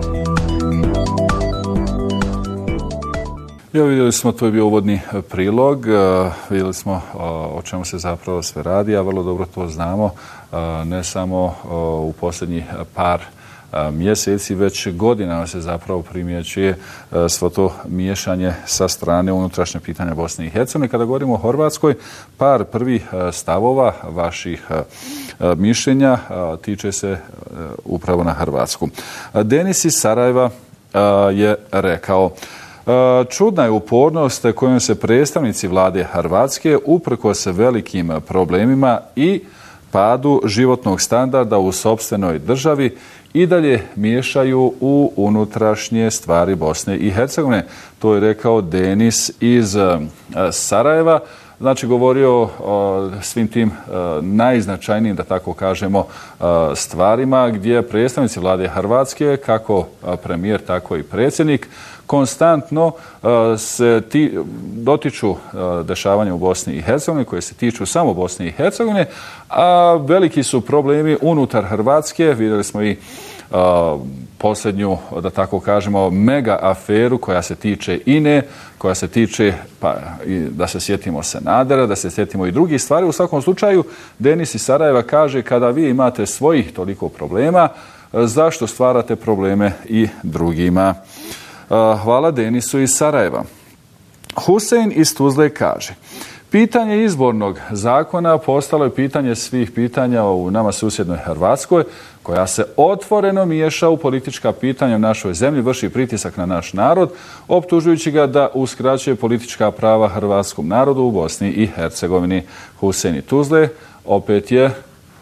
Evo vidjeli smo, to je bio uvodni prilog, vidjeli smo o čemu se zapravo sve radi, a vrlo dobro to znamo, ne samo u posljednjih par mjeseci, već godinama se zapravo primjećuje svo to miješanje sa strane unutrašnje pitanja Bosne i Hercegovine. Kada govorimo o Hrvatskoj, par prvih stavova vaših mišljenja tiče se upravo na Hrvatsku. Denis iz Sarajeva je rekao: čudna je upornost kojom se predstavnici vlade Hrvatske uprkos velikim problemima i padu životnog standarda u sopstvenoj državi i dalje miješaju u unutrašnje stvari Bosne i Hercegovine. To je rekao Denis iz Sarajeva. Znači, govorio o svim tim najznačajnijim, da tako kažemo, stvarima gdje predstavnici vlade Hrvatske, kako premijer, tako i predsjednik, konstantno se dotiču dešavanja u Bosni i Hercegovini, koje se tiču samo Bosne i Hercegovine, a veliki su problemi unutar Hrvatske. Vidjeli smo i posljednju, da tako kažemo, mega aferu koja se tiče INE, koja se tiče, pa da se sjetimo Sanadera, da se sjetimo i drugih stvari. U svakom slučaju, Denis iz Sarajeva kaže, kada vi imate svojih toliko problema, zašto stvarate probleme i drugima? Hvala Denisu iz Sarajeva. Husein iz Tuzle kaže, pitanje izbornog zakona postalo je pitanje svih pitanja u nama susjednoj Hrvatskoj, koja se otvoreno miješa u politička pitanja u našoj zemlji, vrši pritisak na naš narod, optužujući ga da uskraćuje politička prava hrvatskom narodu u Bosni i Hercegovini. Husein iz Tuzle opet je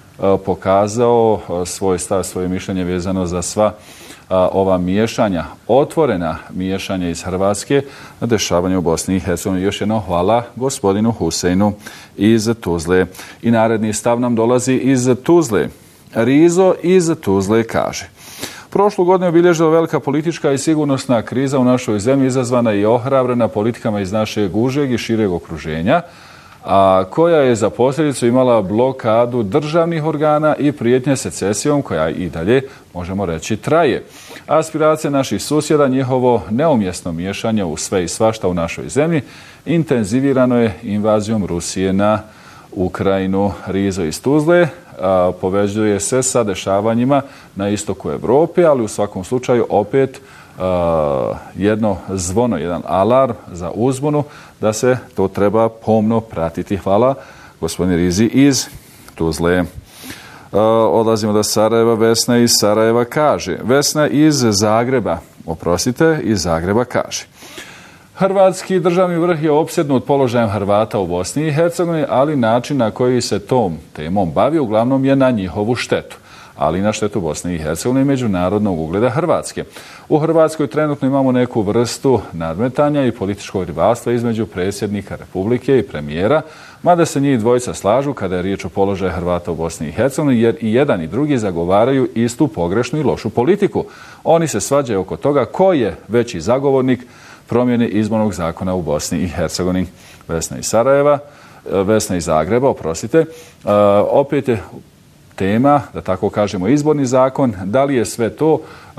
pokazao svoj stav, svoje mišljenje vezano za sva ova miješanja, otvorena miješanja iz Hrvatske na dešavanje u Bosni i Hercegovini. Još jedno hvala gospodinu Huseinu iz Tuzle. I naredni stav nam dolazi iz Tuzle. Rizo iz Tuzle kaže, prošlu godinu je obilježila velika politička i sigurnosna kriza u našoj zemlji, izazvana i ohrabrena politikama iz našeg užeg i šireg okruženja, a koja je za posljedicu imala blokadu državnih organa i prijetnje secesijom, koja i dalje, možemo reći, traje. Aspiracija naših susjeda, njihovo neumjesno miješanje u sve i svašta u našoj zemlji, intenzivirano je invazijom Rusije na Ukrajinu. Rizo iz Tuzle povezuje se sa dešavanjima na istoku Europe, ali u svakom slučaju opet jedno zvono, jedan alarm za uzbunu da se to treba pomno pratiti. Hvala gospodin Rizi iz Tuzle. Odlazimo do Sarajeva. Vesna iz Sarajeva kaže, Vesna iz Zagreba, iz Zagreba kaže, hrvatski državni vrh je opsjednut položajem Hrvata u Bosni i Hercegovini, ali način na koji se tom temom bavi uglavnom je na njihovu štetu, ali i na štetu Bosne i Hercegovine i međunarodnog ugleda Hrvatske. U Hrvatskoj trenutno imamo neku vrstu nadmetanja i političkog rivalstva između predsjednika Republike i premijera, mada se njih dvojica slažu kada je riječ o položaju Hrvata u Bosni i Hercegovini, jer i jedan i drugi zagovaraju istu pogrešnu i lošu politiku. Oni se svađaju oko toga ko je veći zagovornik promjene izbornog zakona u Bosni i Hercegovini. Vesna iz Sarajeva, Vesna iz Zagreba, opet je tema, da tako kažemo, izborni zakon. Da li je sve to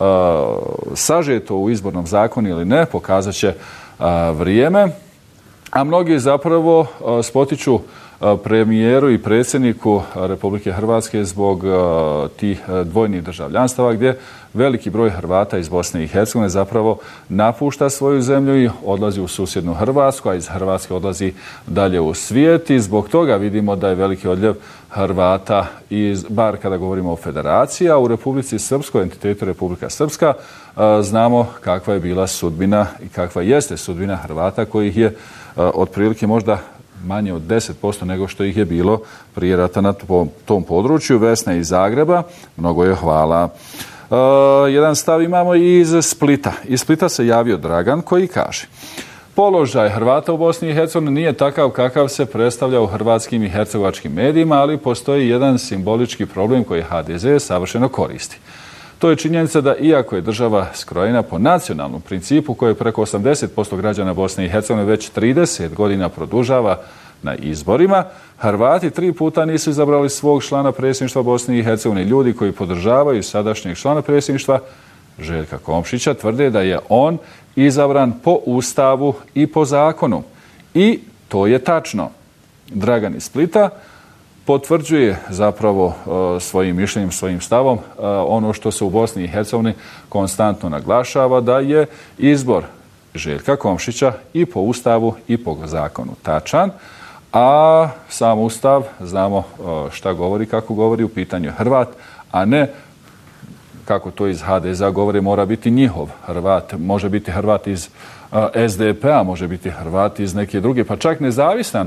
sažeto u izbornom zakonu ili ne, pokazat će vrijeme. A mnogi zapravo spotiču premijeru i predsjedniku Republike Hrvatske zbog tih dvojnih državljanstava, gdje veliki broj Hrvata iz Bosne i Hercegovine zapravo napušta svoju zemlju i odlazi u susjednu Hrvatsku, a iz Hrvatske odlazi dalje u svijet i zbog toga vidimo da je veliki odljev Hrvata, bar kada govorimo o federaciji, a u Republici Srpskoj, entitetu Republika Srpska, znamo kakva je bila sudbina i kakva jeste sudbina Hrvata, kojih je otprilike možda manje od 10% nego što ih je bilo prije rata na tom području. Vesna iz Zagreba, mnogo je hvala. Jedan stav imamo i iz Splita. Iz Splita se javio Dragan koji kaže, položaj Hrvata u Bosni i Hercegovini nije takav kakav se predstavlja u hrvatskim i hercegovačkim medijima, ali postoji jedan simbolički problem koji HDZ savršeno koristi. To je činjenica da iako je država skrojena po nacionalnom principu koje preko 80% građana Bosne i Hercegovine već 30 godina produžava na izborima, Hrvati 3 puta nisu izabrali svog člana predsjedništva Bosne i Hercegovine. Ljudi koji podržavaju sadašnjeg člana predsjedništva Željka Komšića tvrde da je on izabran po Ustavu i po zakonu. I to je tačno. Dragan iz Splita potvrđuje zapravo svojim mišljenjem, svojim stavom ono što se u Bosni i Hercegovini konstantno naglašava, da je izbor Željka Komšića i po Ustavu i po zakonu tačan, a sam Ustav znamo šta govori, kako govori, u pitanju je Hrvat, a ne kako to iz HDZ-a govori, mora biti njihov Hrvat, može biti Hrvat iz SDP-a, može biti Hrvat iz neke druge, pa čak nezavisan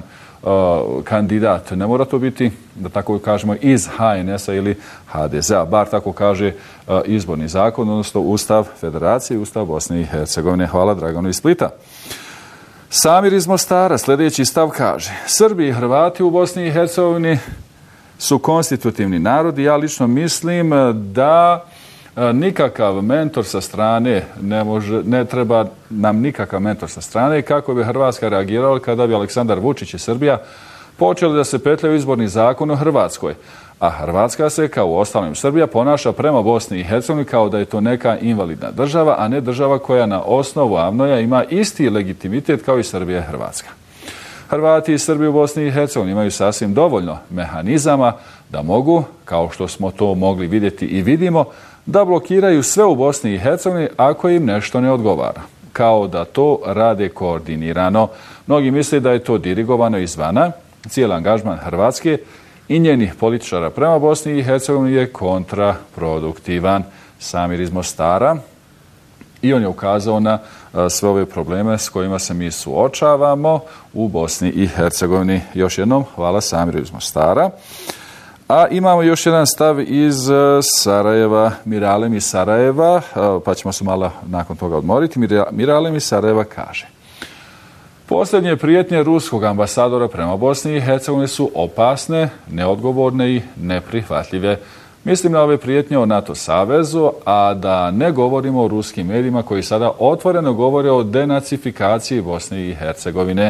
kandidat. Ne mora to biti, da tako kažemo, iz HNS-a ili HDZ-a, bar tako kaže izborni zakon, odnosno Ustav Federacije i Ustav Bosne i Hercegovine. Hvala Draganu iz Splita. Samir iz Mostara, sljedeći stav kaže: Srbi i Hrvati u Bosni i Hercegovini su konstitutivni narodi. Ja lično mislim da nikakav mentor sa strane ne treba nam nikakav mentor sa strane. Kako bi Hrvatska reagirala kada bi Aleksandar Vučić i Srbija počeli da se petljaju izborni zakon u Hrvatskoj, a Hrvatska se, kao u ostalim Srbija, ponaša prema Bosni i Hercegovini kao da je to neka invalidna država, a ne država koja na osnovu AVNOJ-a ima isti legitimitet kao i Srbija i Hrvatska. Hrvati i Srbi u Bosni i Hercegovini imaju sasvim dovoljno mehanizama da mogu, kao što smo to mogli vidjeti i vidimo, da blokiraju sve u Bosni i Hercegovini ako im nešto ne odgovara. Kao da to rade koordinirano. Mnogi misle da je to dirigovano izvana. Cijeli angažman Hrvatske i njenih političara prema Bosni i Hercegovini je kontraproduktivan. Samir iz Mostara. I on je ukazao na sve ove probleme s kojima se mi suočavamo u Bosni i Hercegovini. Još jednom, hvala Samiru iz Mostara. A imamo još jedan stav iz Sarajeva, Miralem iz Sarajeva, pa ćemo se malo nakon toga odmoriti. Miralem iz Sarajeva kaže: posljednje prijetnje ruskog ambasadora prema Bosni i Hercegovini su opasne, neodgovorne i neprihvatljive. Mislim na ove prijetnje o NATO savezu, a da ne govorimo o ruskim medijima koji sada otvoreno govore o denacifikaciji Bosne i Hercegovine.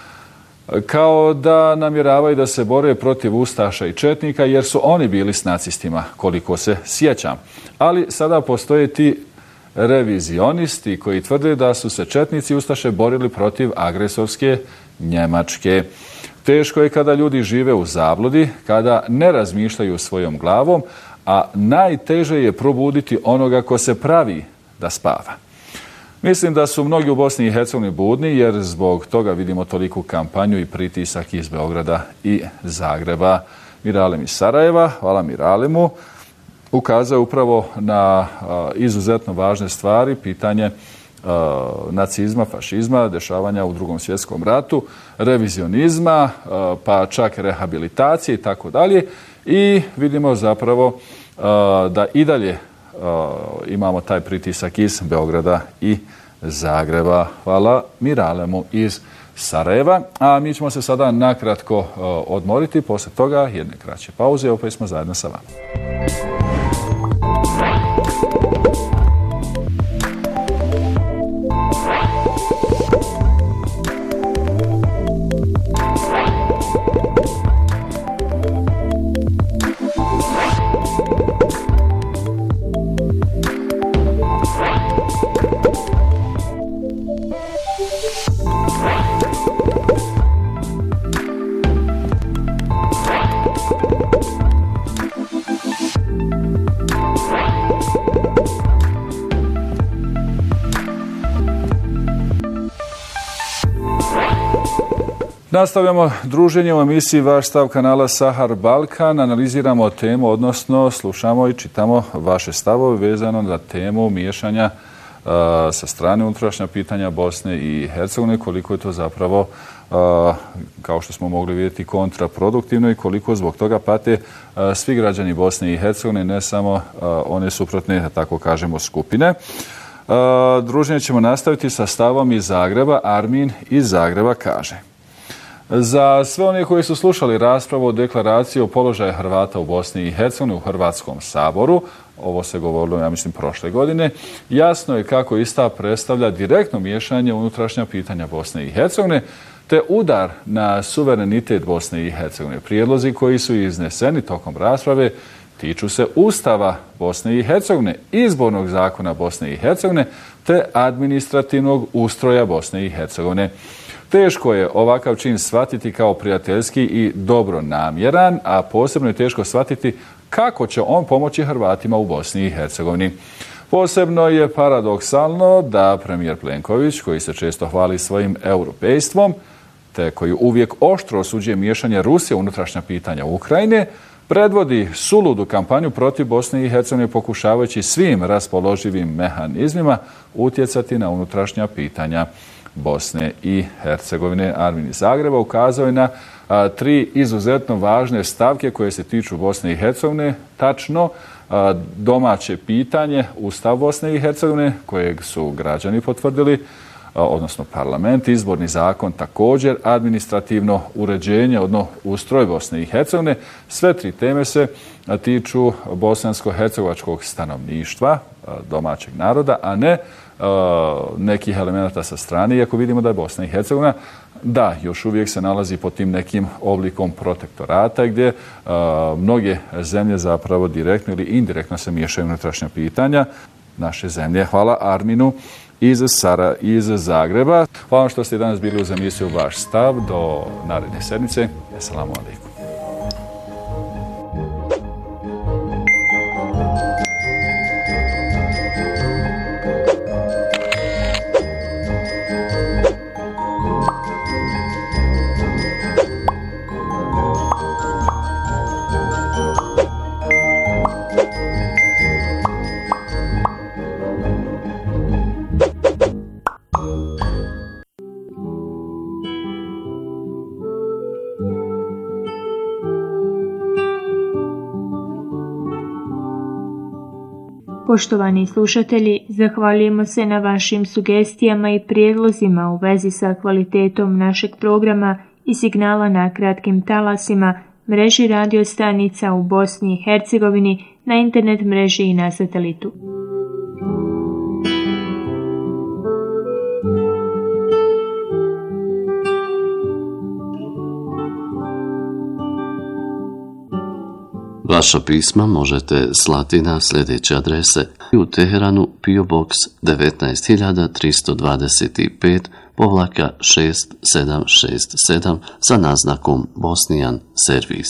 Kao da namjeravaju da se bore protiv ustaša i četnika, jer su oni bili s nacistima, koliko se sjećam. Ali sada postoje ti revizionisti koji tvrde da su se četnici i ustaše borili protiv agresorske Njemačke. Teško je kada ljudi žive u zabludi, kada ne razmišljaju svojom glavom, a najteže je probuditi onoga ko se pravi da spava. Mislim da su mnogi u Bosni i Hercegovini budni, jer zbog toga vidimo toliku kampanju i pritisak iz Beograda i Zagreba. Miralem iz Sarajeva, hvala Miralemu, ukazao upravo na izuzetno važne stvari, pitanje nacizma, fašizma, dešavanja u Drugom svjetskom ratu, revizionizma, pa čak rehabilitacije i tako dalje. I vidimo zapravo da i dalje imamo taj pritisak iz Beograda i Zagreba. Hvala Miralemu iz Sarajeva. A mi ćemo se sada nakratko odmoriti. Poslije toga jedne kraće pauze. Opet smo zajedno sa vama. Nastavljamo druženje u emisiji Vaš stav kanala Sahar Balkan. Analiziramo temu, odnosno slušamo i čitamo vaše stavove vezano na temu miješanja sa strane unutrašnja pitanja Bosne i Hercegovine, koliko je to zapravo, kao što smo mogli vidjeti, kontraproduktivno i koliko zbog toga pate svi građani Bosne i Hercegovine, ne samo one suprotne, da tako kažemo, skupine. Druženje ćemo nastaviti sa stavom iz Zagreba. Armin iz Zagreba kaže: za sve one koji su slušali raspravu o deklaraciji o položaju Hrvata u Bosni i Hercegovini u Hrvatskom saboru, ovo se govorilo, ja mislim, prošle godine, jasno je kako ista predstavlja direktno miješanje u unutrašnja pitanja Bosne i Hercegovine, te udar na suverenitet Bosne i Hercegovine. Prijedlozi koji su izneseni tokom rasprave tiču se Ustava Bosne i Hercegovine, izbornog zakona Bosne i Hercegovine, te administrativnog ustroja Bosne i Hercegovine. Teško je ovakav čin shvatiti kao prijateljski i dobronamjeran, a posebno je teško shvatiti kako će on pomoći Hrvatima u Bosni i Hercegovini. Posebno je paradoksalno da premijer Plenković, koji se često hvali svojim europejstvom, te koji uvijek oštro osuđuje miješanje Rusije u unutrašnja pitanja Ukrajine, predvodi suludu kampanju protiv Bosne i Hercegovine, pokušavajući svim raspoloživim mehanizmima utjecati na unutrašnja pitanja Bosne i Hercegovine. Armin iz Zagreba ukazao je na 3 izuzetno važne stavke koje se tiču Bosne i Hercegovine. Tačno, domaće pitanje, Ustav Bosne i Hercegovine, kojeg su građani potvrdili, odnosno parlament, izborni zakon također, administrativno uređenje, odnosno ustroj Bosne i Hercegovine. Sve 3 teme se tiču bosansko-hercegovačkog stanovništva, domaćeg naroda, a ne nekih elemenata sa strane, iako vidimo da je Bosna i Hercegovina još uvijek se nalazi pod tim nekim oblikom protektorata gdje mnoge zemlje zapravo direktno ili indirektno se miješaju u unutrašnja pitanja naše zemlje. Hvala Arminu iz Zagreba. Hvala što ste danas bili uz emisiju Vaš stav. Do naredne sedmice. Assalamu alaikum. Poštovani slušatelji, zahvaljujemo se na vašim sugestijama i prijedlozima u vezi sa kvalitetom našeg programa i signala na kratkim talasima, mreži radio stanica u Bosni i Hercegovini, na internet mreži i na satelitu. Vaša pisma možete slati na sljedeće adrese: u Teheranu PO Box 19325-6767 sa naznakom Bosnijan servis.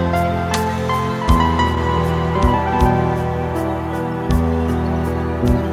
Thank you.